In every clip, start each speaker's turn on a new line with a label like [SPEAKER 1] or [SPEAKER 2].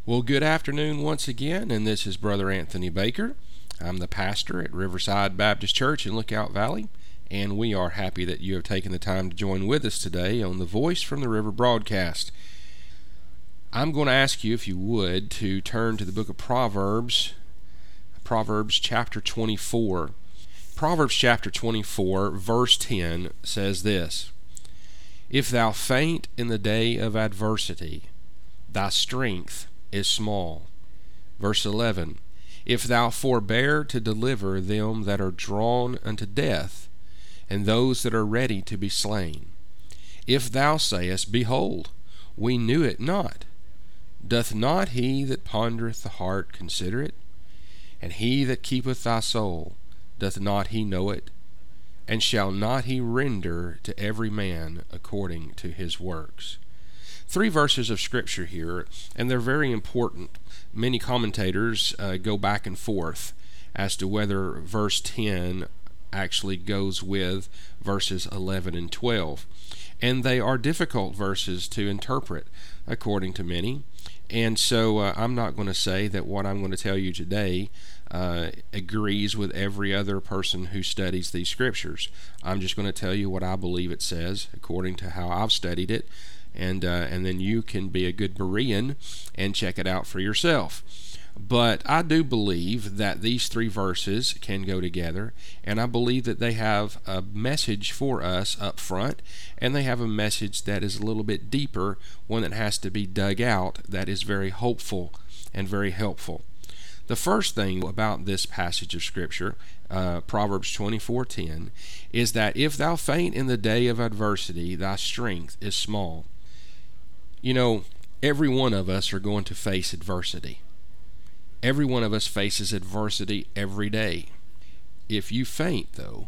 [SPEAKER 1] Well, good afternoon once again, and this is Brother Anthony Baker. I'm the pastor at Riverside Baptist Church in Lookout Valley, and we are happy that you have taken the time to join with us today on the Voice from the River broadcast. I'm going to ask you, if you would, to turn to the book of Proverbs chapter 24. Proverbs chapter 24, verse 10 says this: If thou faint in the day of adversity, thy strength is small. Verse 11, If thou forbear to deliver them that are drawn unto death, and those that are ready to be slain. If thou sayest, Behold, we knew it not, doth not he that pondereth the heart consider it? And he that keepeth thy soul, doth not he know it? And shall not he render to every man according to his works? 3 verses of Scripture here, and they're very important. Many commentators go back and forth as to whether verse 10 actually goes with verses 11 and 12. And they are difficult verses to interpret, according to many. And so I'm not going to say that what I'm going to tell you today agrees with every other person who studies these Scriptures. I'm just going to tell you what I believe it says, according to how I've studied it. And then you can be a good Berean and check it out for yourself. But I do believe that these 3 verses can go together, and I believe that they have a message for us up front, and they have a message that is a little bit deeper, one that has to be dug out, that is very hopeful and very helpful. The first thing about this passage of Scripture, Proverbs 24:10, is that if thou faint in the day of adversity, thy strength is small. You know, every one of us are going to face adversity. Every one of us faces adversity every day. If you faint, though,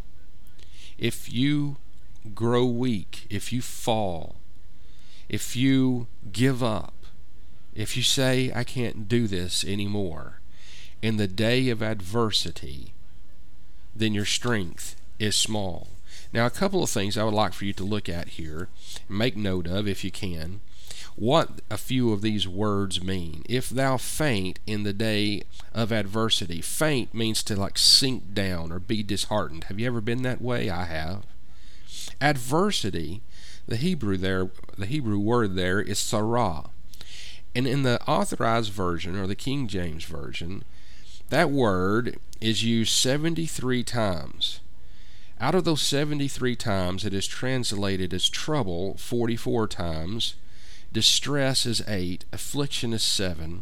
[SPEAKER 1] if you grow weak, if you fall, if you give up, if you say, I can't do this anymore, in the day of adversity, then your strength is small. Now, a couple of things I would like for you to look at here, make note of if you can, what a few of these words mean. If thou faint in the day of adversity. Faint means to like sink down or be disheartened. Have you ever been that way? I have. Adversity, the Hebrew word there is sarah. And in the Authorized Version, or the King James Version, that word is used 73 times. Out of those 73 times, it is translated as trouble 44 times, distress is 8, affliction is 7,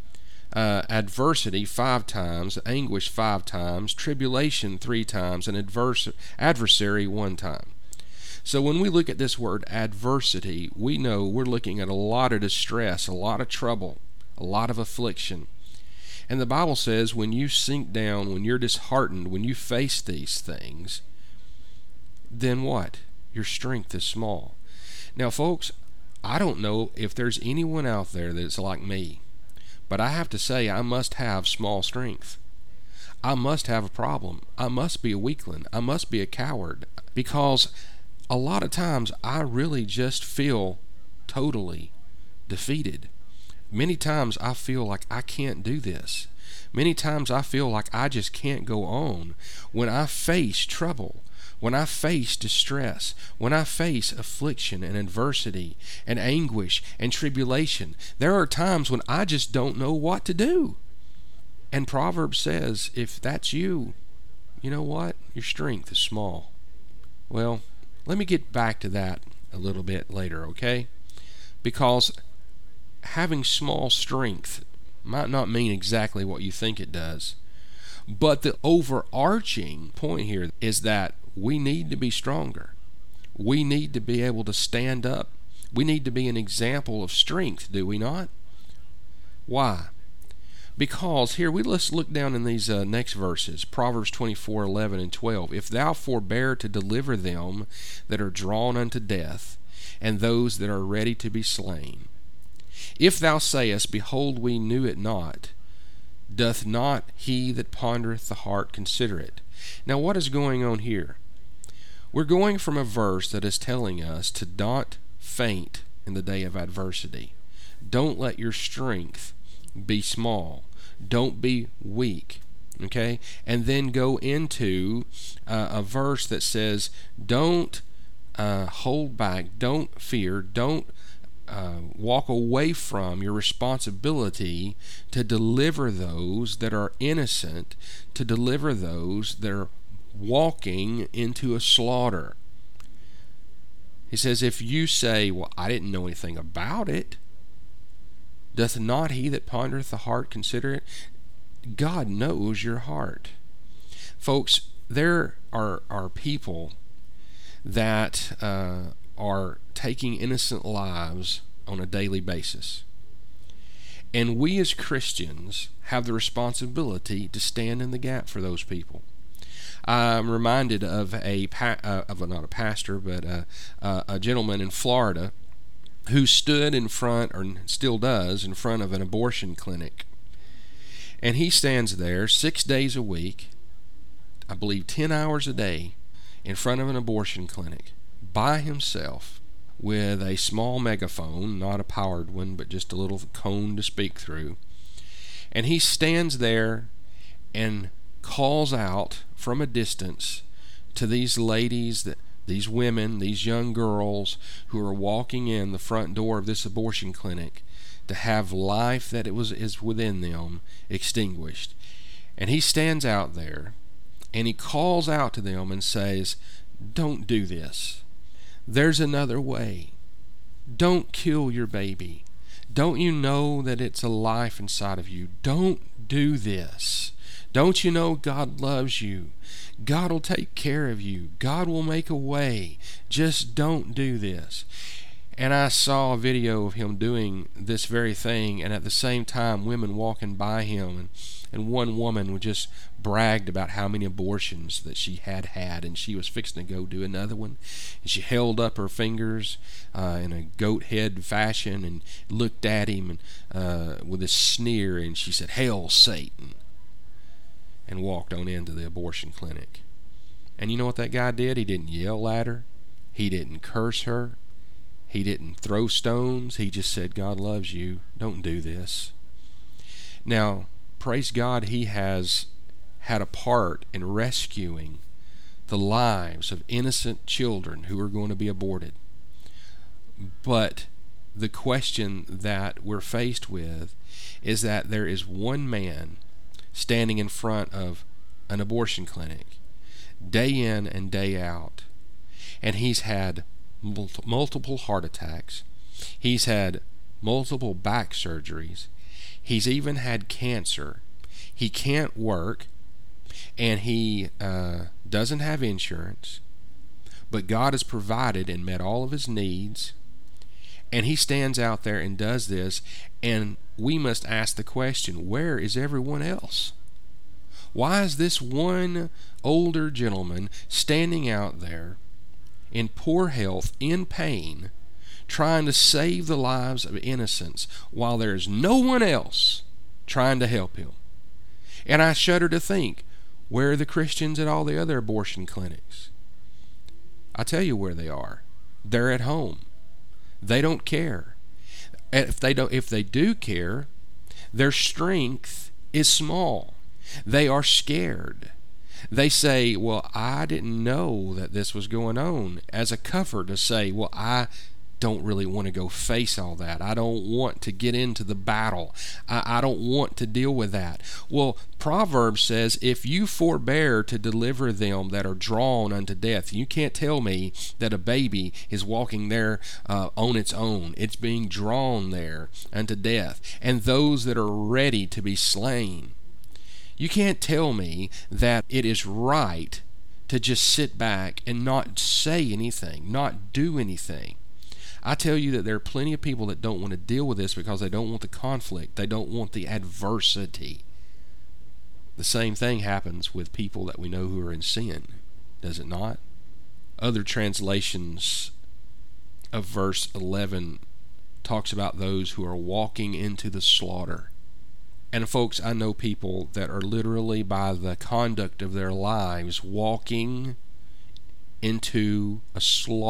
[SPEAKER 1] adversity 5 times, anguish 5 times, tribulation 3 times, and adversary 1 time. So when we look at this word adversity, we know we're looking at a lot of distress, a lot of trouble, a lot of affliction. And the Bible says when you sink down, when you're disheartened, when you face these things, then what? Your strength is small. Now, folks, I don't know if there's anyone out there that's like me, but I have to say I must have small strength. I must have a problem. I must be a weakling. I must be a coward, because a lot of times I really just feel totally defeated. Many times I feel like I can't do this. Many times I feel like I just can't go on when I face trouble, when I face distress, when I face affliction and adversity and anguish and tribulation. There are times when I just don't know what to do. And Proverbs says, if that's you, you know what? Your strength is small. Well, let me get back to that a little bit later, okay? Because having small strength might not mean exactly what you think it does. But the overarching point here is that we need to be stronger. We need to be able to stand up. We need to be an example of strength, do we not? Why? Because here, let's look down in these next verses, Proverbs 24:11 and 12. If thou forbear to deliver them that are drawn unto death, and those that are ready to be slain. If thou sayest, Behold, we knew it not, doth not he that pondereth the heart consider it? Now, what is going on here? We're going from a verse that is telling us to not faint in the day of adversity. Don't let your strength be small. Don't be weak. Okay? And then go into a verse that says, don't hold back, don't fear, don't walk away from your responsibility to deliver those that are innocent, to deliver those that are walking into a slaughter. He says, if you say, well, I didn't know anything about it, doth not he that pondereth the heart consider it? God knows your heart. Folks, there are people that are taking innocent lives on a daily basis. And we as Christians have the responsibility to stand in the gap for those people. I'm reminded of not a pastor, but a gentleman in Florida who stood in front, or still does, in front of an abortion clinic. And he stands there 6 days a week, I believe 10 hours a day, in front of an abortion clinic by himself with a small megaphone, not a powered one, but just a little cone to speak through. And he stands there and calls out from a distance to these ladies, these women, these young girls who are walking in the front door of this abortion clinic to have life that is within them extinguished. And he stands out there and he calls out to them and says, don't do this. There's another way. Don't kill your baby. Don't you know that it's a life inside of you? Don't do this. Don't you know God loves you? God will take care of you. God will make a way. Just don't do this. And I saw a video of him doing this very thing, and at the same time women walking by him, and one woman just bragged about how many abortions that she had had, and she was fixing to go do another one. And she held up her fingers in a goat head fashion and looked at him and with a sneer, and she said, "Hail Satan," and walked on into the abortion clinic. And you know what that guy did? He didn't yell at her. He didn't curse her. He didn't throw stones. He just said, God loves you. Don't do this. Now, praise God, he has had a part in rescuing the lives of innocent children who are going to be aborted. But the question that we're faced with is that there is one man standing in front of an abortion clinic day in and day out, and he's had multiple heart attacks. He's had multiple back surgeries. He's even had cancer. He can't work, and he doesn't have insurance, but God has provided and met all of his needs, and he stands out there and does this, and we must ask the question, where is everyone else? Why is this one older gentleman standing out there in poor health, in pain, trying to save the lives of innocents while there is no one else trying to help him? And I shudder to think, where are the Christians at all the other abortion clinics? I tell you where they are. They're at home. They don't care. If they do care, their strength is small. They are scared. They say, well, I didn't know that this was going on, as a cover to say, well, I don't really want to go face all that. I don't want to get into the battle. I don't want to deal with that. Well, Proverbs says, if you forbear to deliver them that are drawn unto death, you can't tell me that a baby is walking there on its own. It's being drawn there unto death. And those that are ready to be slain. You can't tell me that it is right to just sit back and not say anything, not do anything. I tell you that there are plenty of people that don't want to deal with this because they don't want the conflict. They don't want the adversity. The same thing happens with people that we know who are in sin, does it not? Other translations of verse 11 talks about those who are walking into the slaughter. And folks, I know people that are literally, by the conduct of their lives, walking into a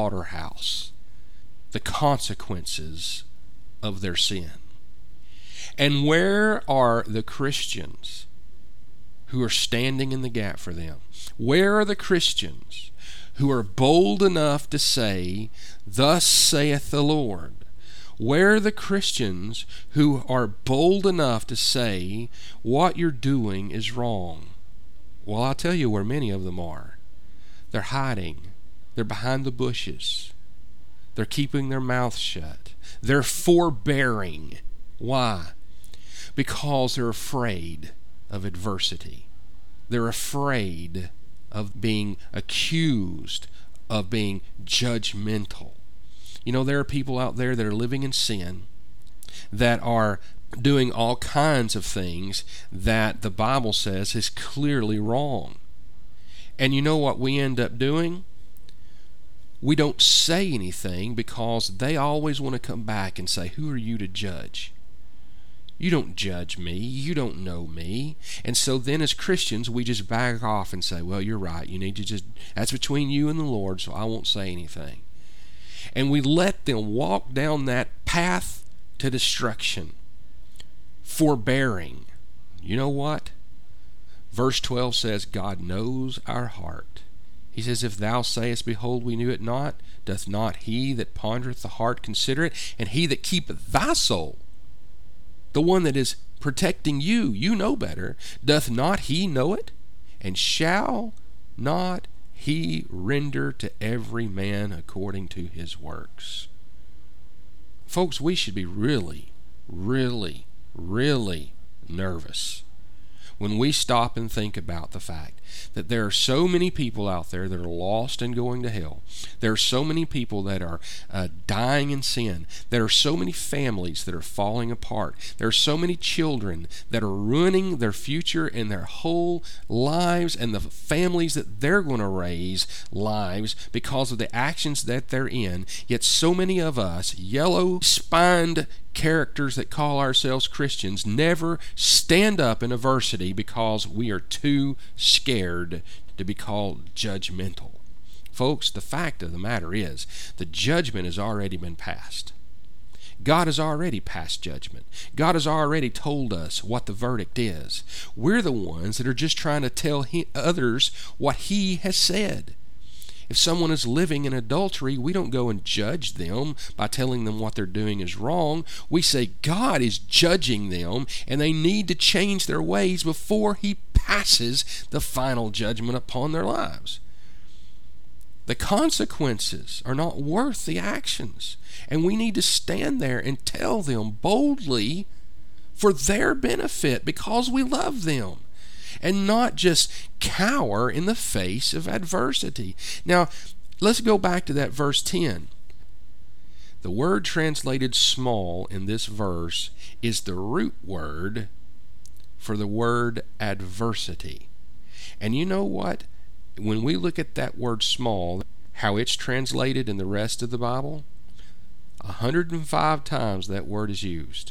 [SPEAKER 1] slaughterhouse, the consequences of their sin. And where are the Christians who are standing in the gap for them? Where are the Christians who are bold enough to say, "Thus saith the Lord"? Where are the Christians who are bold enough to say, "What you're doing is wrong"? Well, I'll tell you where many of them are. They're hiding. They're behind the bushes. They're keeping their mouth shut. They're forbearing. Why? Because they're afraid of adversity. They're afraid of being accused, of being judgmental. You know, there are people out there that are living in sin, that are doing all kinds of things that the Bible says is clearly wrong. And you know what we end up doing? We don't say anything because they always want to come back and say, "Who are you to judge? You don't judge me. You don't know me." And so then as Christians, we just back off and say, "Well, you're right. You need to just, that's between you and the Lord, so I won't say anything." And we let them walk down that path to destruction, forbearing. You know what? Verse 12 says, God knows our heart. He says, "If thou sayest, Behold, we knew it not, doth not he that pondereth the heart consider it? And he that keepeth thy soul," the one that is protecting you, you know better, "doth not he know it? And shall not he render to every man according to his works?" Folks, we should be really, really, really nervous when we stop and think about the fact that there are so many people out there that are lost and going to hell. There are so many people that are dying in sin. There are so many families that are falling apart. There are so many children that are ruining their future and their whole lives and the families that they're going to raise lives because of the actions that they're in. Yet so many of us yellow-spined characters that call ourselves Christians never stand up in adversity because we are too scared to be called judgmental. Folks, the fact of the matter is the judgment has already been passed. God has already passed judgment. God has already told us what the verdict is. We're the ones that are just trying to tell others what He has said. If someone is living in adultery, we don't go and judge them by telling them what they're doing is wrong. We say God is judging them and they need to change their ways before He passes the final judgment upon their lives. The consequences are not worth the actions, and we need to stand there and tell them boldly for their benefit because we love them, and not just cower in the face of adversity. Now, let's go back to that verse 10. The word translated small in this verse is the root word for the word adversity. And you know what? When we look at that word small, how it's translated in the rest of the Bible, 105 times that word is used.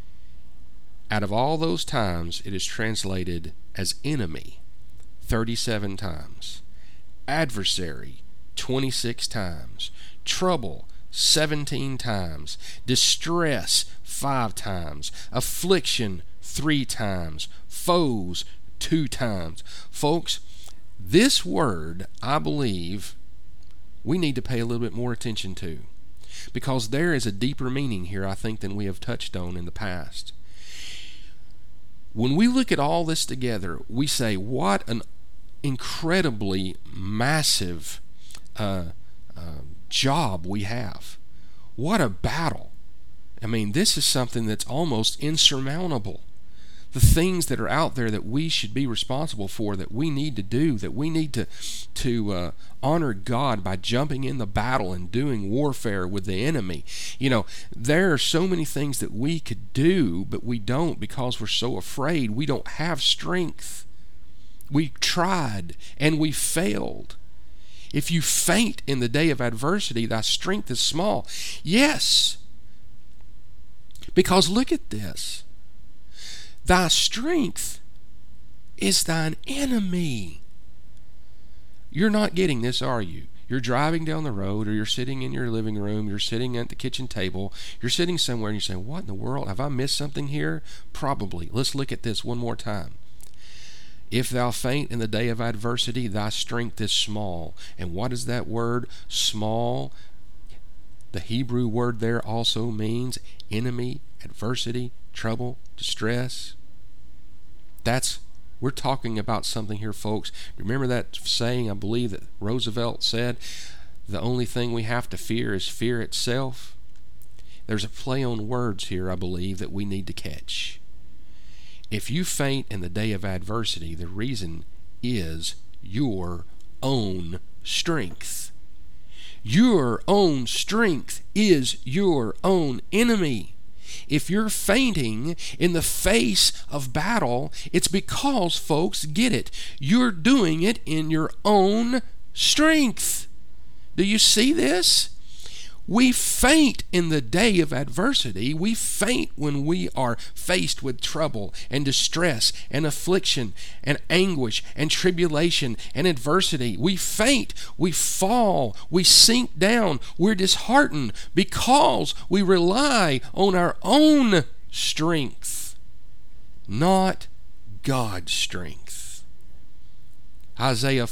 [SPEAKER 1] Out of all those times, it is translated as enemy 37 times, adversary 26 times, trouble 17 times, distress 5 times, affliction 3 times, foes 2 times. Folks, this word, I believe, we need to pay a little bit more attention to, because there is a deeper meaning here, I think, than we have touched on in the past. When we look at all this together, we say, what an incredibly massive job we have. What a battle. I mean, this is something that's almost insurmountable. The things that are out there that we should be responsible for, that we need to do, that we need to honor God by jumping in the battle and doing warfare with the enemy. You know, there are so many things that we could do, but we don't because we're so afraid. We don't have strength. We tried and we failed. If you faint in the day of adversity, thy strength is small. Yes, because look at this. Thy strength is thine enemy. You're not getting this, are you? You're driving down the road, or you're sitting in your living room, you're sitting at the kitchen table, you're sitting somewhere and you say, what in the world? Have I missed something here? Probably. Let's look at this one more time. If thou faint in the day of adversity, thy strength is small. And what is that word? Small. The Hebrew word there also means enemy, adversity, trouble, distress. We're talking about something here, folks. Remember that saying, I believe, that Roosevelt said, the only thing we have to fear is fear itself? There's a play on words here, I believe, that we need to catch. If you faint in the day of adversity, the reason is your own strength. Your own strength is your own enemy. If you're fainting in the face of battle, it's because, folks, get it, you're doing it in your own strength. Do you see this? We faint in the day of adversity. We faint when we are faced with trouble and distress and affliction and anguish and tribulation and adversity. We faint, we fall, we sink down, we're disheartened because we rely on our own strength, not God's strength. Isaiah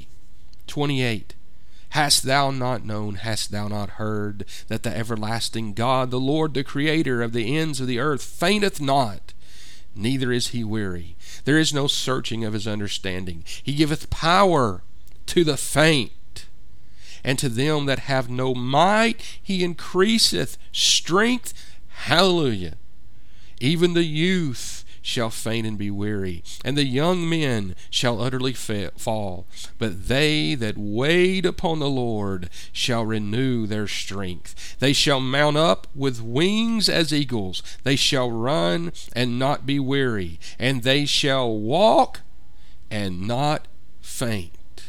[SPEAKER 1] 40:28. Hast thou not known, hast thou not heard, that the everlasting God, the Lord, the Creator of the ends of the earth, fainteth not, neither is he weary. There is no searching of his understanding. He giveth power to the faint, and to them that have no might he increaseth strength. Hallelujah. Even the youth shall faint and be weary, and the young men shall utterly fall. But they that wait upon the Lord shall renew their strength. They shall mount up with wings as eagles. They shall run and not be weary, and they shall walk and not faint.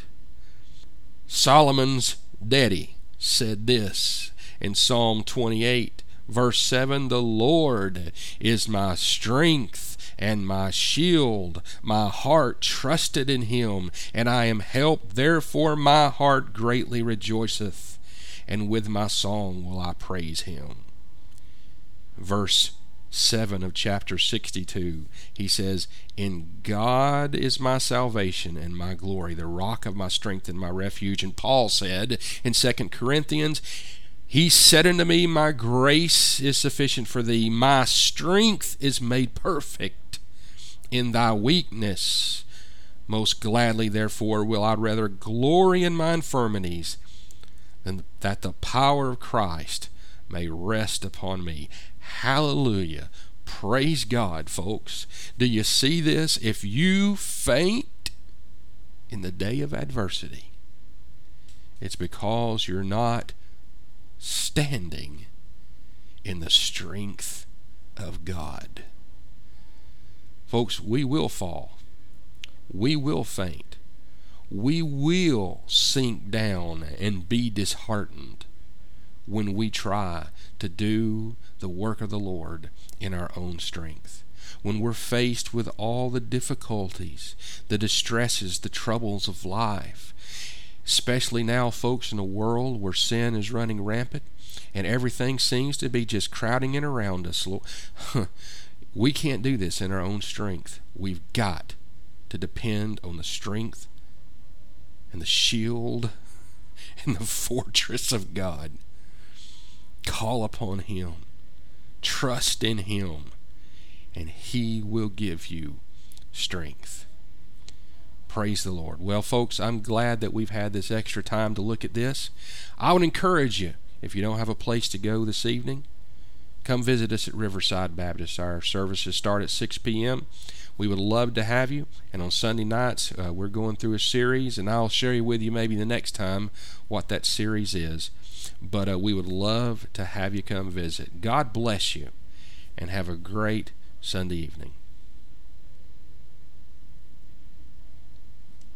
[SPEAKER 1] Solomon's daddy said this in Psalm 28, verse 7, the Lord is my strength and my shield. My heart trusted in him, and I am helped. Therefore my heart greatly rejoiceth, and with my song will I praise him. Verse 7 of chapter 62, he says, in God is my salvation and my glory, the rock of my strength and my refuge. And Paul said in 2 Corinthians, he said unto me, my grace is sufficient for thee. My strength is made perfect in thy weakness. Most gladly, therefore, will I rather glory in my infirmities, than that the power of Christ may rest upon me. Hallelujah. Praise God, folks. Do you see this? If you faint in the day of adversity, it's because you're not standing in the strength of God. Folks, we will fall. We will faint. We will sink down and be disheartened when we try to do the work of the Lord in our own strength. When we're faced with all the difficulties, the distresses, the troubles of life, especially now, folks, in a world where sin is running rampant and everything seems to be just crowding in around us. We can't do this in our own strength. We've got to depend on the strength and the shield and the fortress of God. Call upon him. Trust in him, and he will give you strength. Praise the Lord. Well, folks, I'm glad that we've had this extra time to look at this. I would encourage you, if you don't have a place to go this evening, come visit us at Riverside Baptist. Our services start at 6 p.m. We would love to have you. And on Sunday nights, we're going through a series, and I'll share with you maybe the next time what that series is. But we would love to have you come visit. God bless you, and have a great Sunday evening.